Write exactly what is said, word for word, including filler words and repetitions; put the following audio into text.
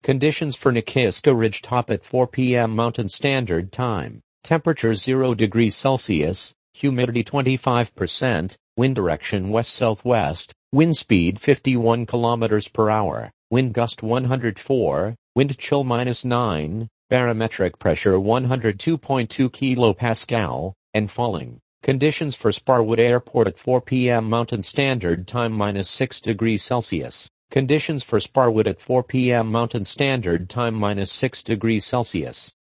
Conditions for Nikiska Ridgetop at four p m Mountain Standard Time. Temperature zero degrees Celsius, humidity twenty-five percent, wind direction west-southwest, wind speed fifty-one kilometers per hour, wind gust one hundred four, wind chill minus nine, barometric pressure one hundred two point two kilopascal, and falling. Conditions for Sparwood Airport at four p m Mountain Standard Time minus six degrees Celsius. Conditions for Sparwood at four p m Mountain Standard Time minus six degrees Celsius.